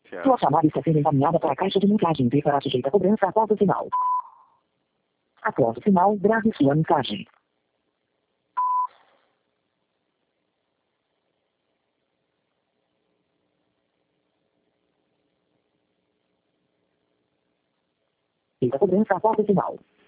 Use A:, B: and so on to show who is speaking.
A: Sua chamada está sendo encaminhada para a caixa de mensagem e será sujeita a cobrança após o sinal. Após o sinal, grave sua mensagem. Feita a cobrança após o sinal.